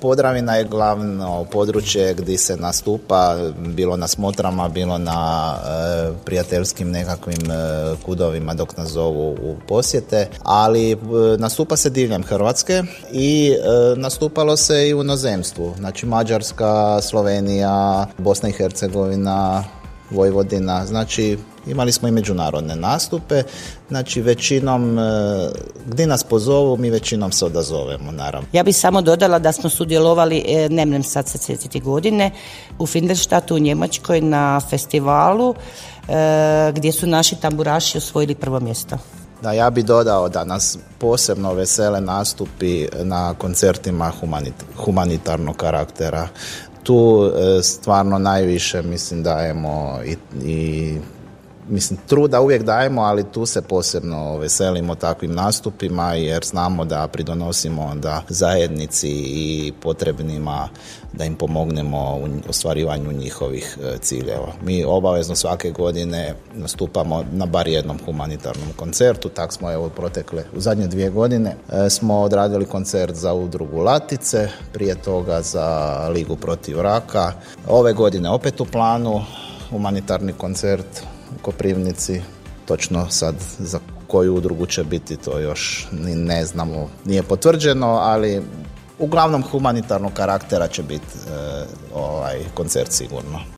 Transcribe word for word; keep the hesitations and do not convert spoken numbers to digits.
Podravina je glavno područje gdje se nastupa, bilo na smotrama, bilo na e, prijateljskim nekakvim e, kudovima dok nas zovu u posjete, ali e, nastupa se diljem Hrvatske i e, nastupalo se i u inozemstvu, znači Mađarska, Slovenija, Bosna i Hercegovina, Vojvodina, znači imali smo i međunarodne nastupe, znači većinom, gdje nas pozovu, mi većinom se odazovemo, naravno. Ja bih samo dodala da smo sudjelovali, ne mnem sad sa dvadeset godine, u Finderstatu u Njemačkoj na festivalu gdje su naši tamburaši osvojili prvo mjesto. Da, ja bih dodao da nas posebno vesele nastupi na koncertima humanit- humanitarnog karaktera. Tu e, stvarno najviše mislim dajemo i, i mislim truda uvijek dajemo, ali tu se posebno veselimo takvim nastupima jer znamo da pridonosimo onda zajednici i potrebnima da im pomognemo u ostvarivanju njihovih ciljeva. Mi obavezno svake godine nastupamo na bar jednom humanitarnom koncertu, tak smo evo protekle u zadnje dvije godine e, smo odradili koncert za udrugu Latice, prije toga za Ligu protiv raka. Ove godine opet u planu humanitarni koncert u Koprivnici, točno sad za koju udrugu će biti, to još ni ne znamo, nije potvrđeno, ali uglavnom humanitarnog karaktera će biti e, ovaj koncert sigurno.